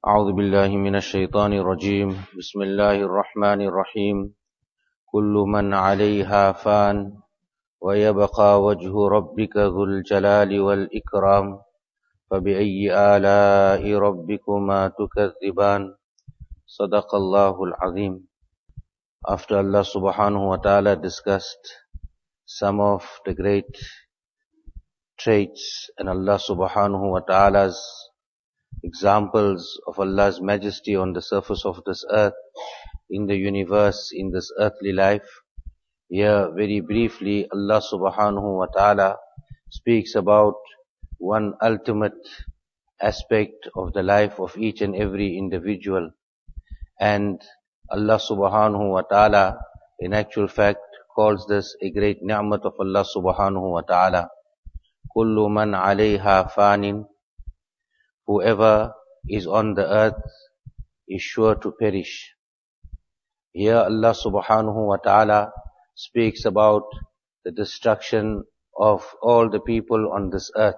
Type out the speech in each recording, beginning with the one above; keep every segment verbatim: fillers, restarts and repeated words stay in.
أعوذ بالله من الشيطان الرجيم بسم الله الرحمن الرحيم كل من عليها فان ويبقى وجه ربك ذو الجلال والإكرام فبأي آلاء ربكما تكذبان صدق الله العظيم. After Allah subhanahu wa ta'ala discussed some of the great traits and Allah subhanahu wa ta'ala's examples of Allah's majesty on the surface of this earth, in the universe, in this earthly life, here very briefly Allah subhanahu wa ta'ala speaks about one ultimate aspect of the life of each and every individual. And Allah subhanahu wa ta'ala in actual fact calls this a great ni'mat of Allah subhanahu wa ta'ala. Kullu man alayha fanin, whoever is on the earth is sure to perish. Here Allah subhanahu wa ta'ala speaks about the destruction of all the people on this earth.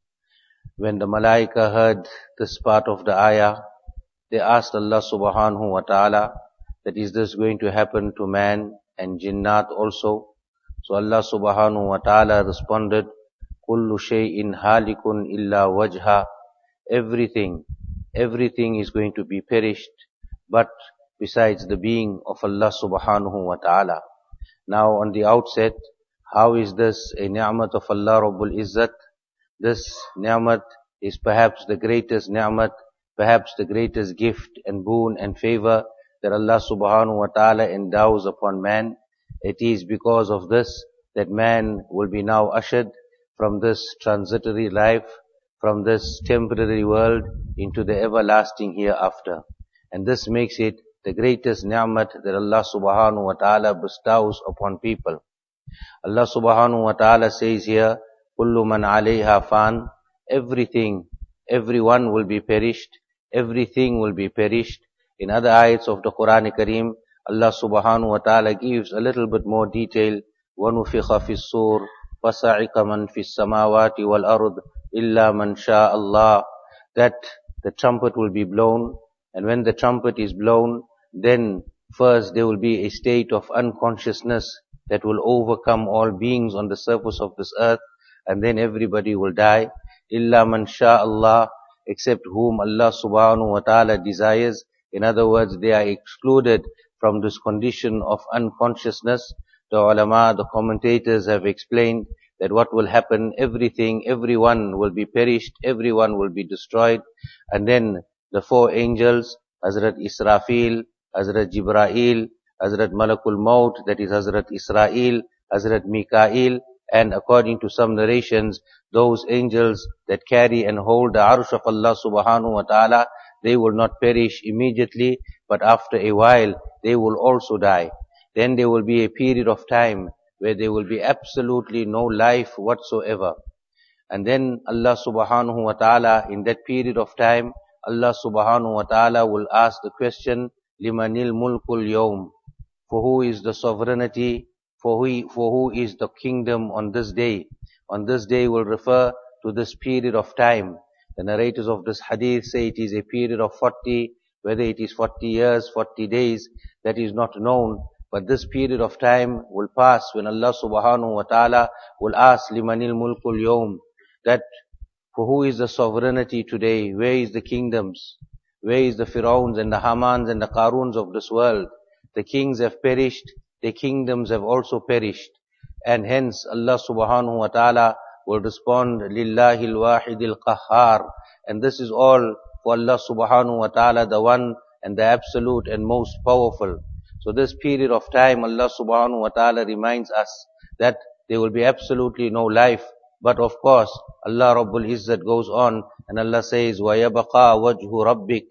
When the malaika heard this part of the ayah, they asked Allah subhanahu wa ta'ala that is this going to happen to man and jinnat also? So Allah subhanahu wa ta'ala responded, Kullu shay'in halikun illa wajha. Everything, everything is going to be perished, but besides the being of Allah subhanahu wa ta'ala. Now on the outset, how is this a ni'mat of Allah Rabbul Izzat? This ni'mat is perhaps the greatest ni'mat, perhaps the greatest gift and boon and favor that Allah subhanahu wa ta'ala endows upon man. It is because of this that man will be now ushered from this transitory life, from this temporary world into the everlasting hereafter. And this makes it the greatest ni'mat that Allah subhanahu wa ta'ala bestows upon people. Allah subhanahu wa ta'ala says here, Kullu man alayha fan, everything, everyone will be perished, everything will be perished. In other ayats of the Quran Kareem, Allah subhanahu wa ta'ala gives a little bit more detail. وَنُفِخَ فِي الصُّورِ فَصَعِقَ مَنْ فِي السَّمَاوَاتِ وَالْأَرْضِ إِلَّا مَنْ شَاءَ اللَّهِ. That the trumpet will be blown, and when the trumpet is blown, then first there will be a state of unconsciousness that will overcome all beings on the surface of this earth, and then everybody will die. إِلَّا مَنْ شَاءَ اللَّهِ, except whom Allah subhanahu wa ta'ala desires. In other words, they are excluded from this condition of unconsciousness. The ulama, the commentators have explained that what will happen, everything, everyone will be perished, everyone will be destroyed. And then the four angels, Hazrat Israfil, Hazrat Jibrail, Hazrat Malakul Maut, that is Hazrat Israel, Hazrat Mikail, and according to some narrations, those angels that carry and hold the arsh of Allah subhanahu wa ta'ala, they will not perish immediately, but after a while, they will also die. Then there will be a period of time where there will be absolutely no life whatsoever. And then Allah subhanahu wa ta'ala, in that period of time, Allah subhanahu wa ta'ala will ask the question, Limanil mulkul yawm, for who is the sovereignty, for who, for who is the kingdom on this day? On this day will refer to this period of time. The narrators of this hadith say it is a period of forty, whether it is forty years, forty days, that is not known. But this period of time will pass when Allah subhanahu wa ta'ala will ask Limanil mulkul yawm, that for who is the sovereignty today? Where is the kingdoms? Where is the Fir'auns and the Hamans and the Qaruns of this world? The kings have perished, the kingdoms have also perished. And hence Allah subhanahu wa ta'ala will respond, Lillahi al-wahidil qahhar. And this is all for Allah subhanahu wa ta'ala, the one and the absolute and most powerful. So this period of time, Allah subhanahu wa ta'ala reminds us that there will be absolutely no life. But of course, Allah Rabbul Izzat goes on and Allah says, وَيَبَقَى وَجْهُ رَبِّكَ.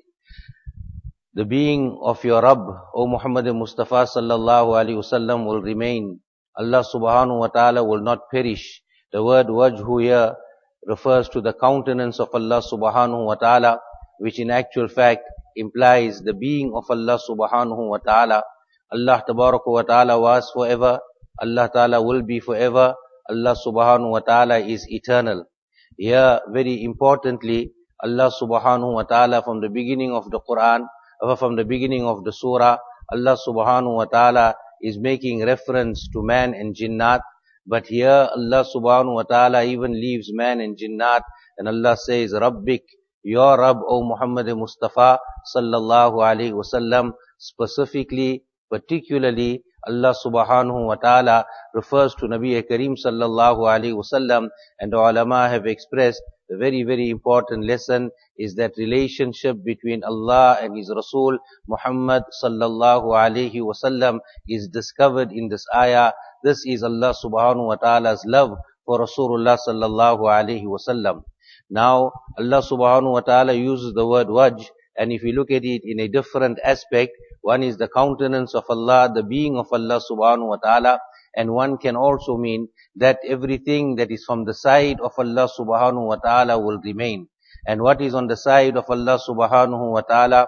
The being of your Rabb, O Muhammad Mustafa sallallahu alayhi wasallam, will remain. Allah subhanahu wa ta'ala will not perish. The word wajhu here refers to the countenance of Allah subhanahu wa ta'ala, which in actual fact implies the being of Allah subhanahu wa ta'ala. Allah tabaraka wa ta'ala was forever, Allah ta'ala will be forever, Allah subhanahu wa ta'ala is eternal. Here, very importantly, Allah subhanahu wa ta'ala from the beginning of the Quran, or from the beginning of the surah, Allah subhanahu wa ta'ala is making reference to man and jinnat. But here Allah subhanahu wa ta'ala even leaves man and jinnat, and Allah says, Rabbik, your Rabb, O Muhammad Mustafa sallallahu alaihi wasallam. Specifically, particularly, Allah subhanahu wa ta'ala refers to Nabi Kareem sallallahu alaihi wasallam, and the ulama have expressed a very, very important lesson is that relationship between Allah and His Rasul Muhammad sallallahu alaihi wasallam is discovered in this ayah. This is Allah subhanahu wa ta'ala's love for Rasulullah sallallahu alaihi wasallam. Now, Allah subhanahu wa ta'ala uses the word wajh, and if you look at it in a different aspect, one is the countenance of Allah, the being of Allah subhanahu wa ta'ala, and one can also mean that everything that is from the side of Allah subhanahu wa ta'ala will remain. And what is on the side of Allah subhanahu wa ta'ala?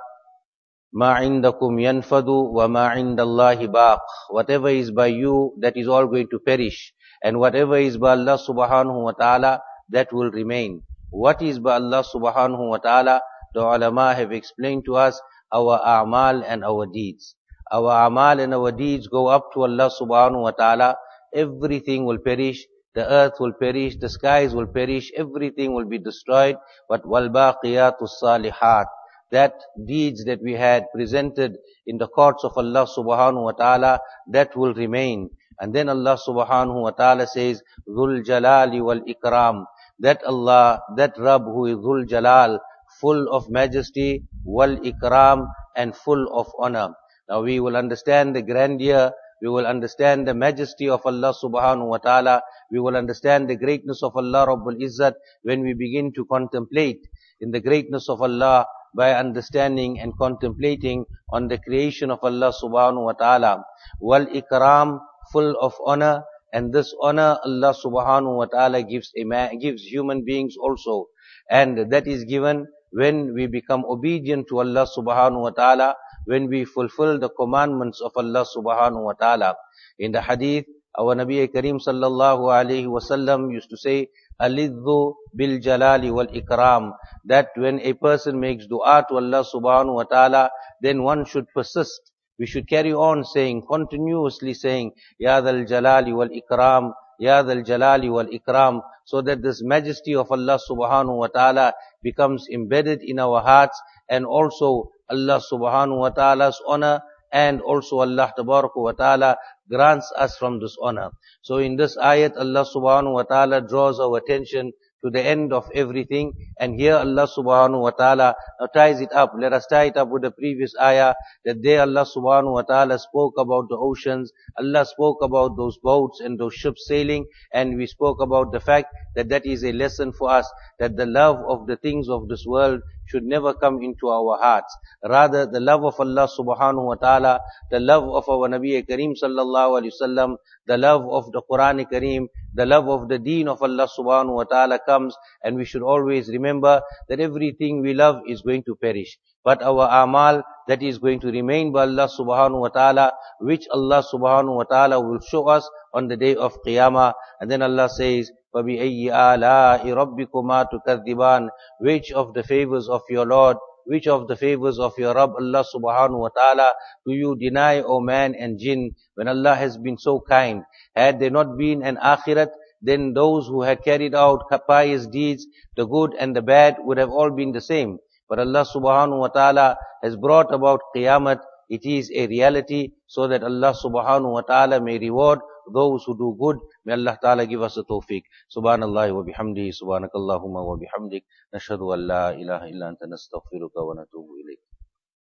مَا عِنْدَكُمْ يَنْفَدُ وَمَا عِنْدَ اللَّهِ بَاقٍ. Whatever is by you, that is all going to perish. And whatever is by Allah subhanahu wa ta'ala, that will remain. What is by Allah subhanahu wa ta'ala? The ulama have explained to us our a'mal and our deeds. Our a'mal and our deeds go up to Allah subhanahu wa ta'ala. Everything will perish. The earth will perish. The skies will perish. Everything will be destroyed. But وَالْبَاقِيَاتُ الصَّالِحَاتِ, that deeds that we had presented in the courts of Allah subhanahu wa ta'ala, that will remain. And then Allah subhanahu wa ta'ala says, ذُو الْجَلَالِ وَالْإِكْرَامِ, that Allah, that Rabb who is Dhul Jalal, full of majesty, wal ikram, and full of honor. Now we will understand the grandeur, we will understand the majesty of Allah subhanahu wa ta'ala, we will understand the greatness of Allah Rabbul Izzat when we begin to contemplate in the greatness of Allah by understanding and contemplating on the creation of Allah subhanahu wa ta'ala. Wal ikram, full of honor, and this honor Allah subhanahu wa ta'ala gives, gives human beings also. And that is given when we become obedient to Allah subhanahu wa ta'ala, when we fulfill the commandments of Allah subhanahu wa ta'ala. In the hadith, our Nabi Kareem sallallahu alayhi wa sallam used to say, Alidhu bil jalali wal ikram, that when a person makes dua to Allah subhanahu wa ta'ala, then one should persist. We should carry on saying, continuously saying, Ya dhal jalali wal ikram, Ya dhal jalali wal ikram, so that this majesty of Allah subhanahu wa ta'ala becomes embedded in our hearts, and also Allah subhanahu wa ta'ala's honor, and also Allah tabaraka wa ta'ala grants us from this honor. So in this ayat, Allah subhanahu wa ta'ala draws our attention to the end of everything, and here Allah subhanahu wa ta'ala now ties it up. Let us tie it up with the previous ayah, that there Allah subhanahu wa ta'ala spoke about the oceans, Allah spoke about those boats and those ships sailing, and we spoke about the fact that that is a lesson for us, that the love of the things of this world should never come into our hearts. Rather, the love of Allah subhanahu wa ta'ala, the love of our Nabi Kareem sallallahu alayhi wa sallam, the love of the Quran Kareem, the love of the deen of Allah subhanahu wa ta'ala comes, and we should always remember that everything we love is going to perish. But our amal, that is going to remain by Allah subhanahu wa ta'ala, which Allah subhanahu wa ta'ala will show us on the day of Qiyamah. And then Allah says, فَبِأَيِّ آلَاءِ رَبِّكُمَا تُكَذِّبَانِ, which of the favors of your Lord, which of the favors of your Rabb Allah subhanahu wa ta'ala do you deny, O man and jinn, when Allah has been so kind? Had there not been an akhirat, then those who had carried out pious deeds, the good and the bad, would have all been the same. But Allah subhanahu wa ta'ala has brought about Qiyamah. It is a reality, so that Allah subhanahu wa ta'ala may reward those who do good. May Allah ta'ala give us the tawfiq. Subhanallah wa bihamdi, subhanakallahumma wa bihamdik, nashhadu an la ilaha illa anta nastaghfiruka wa natubu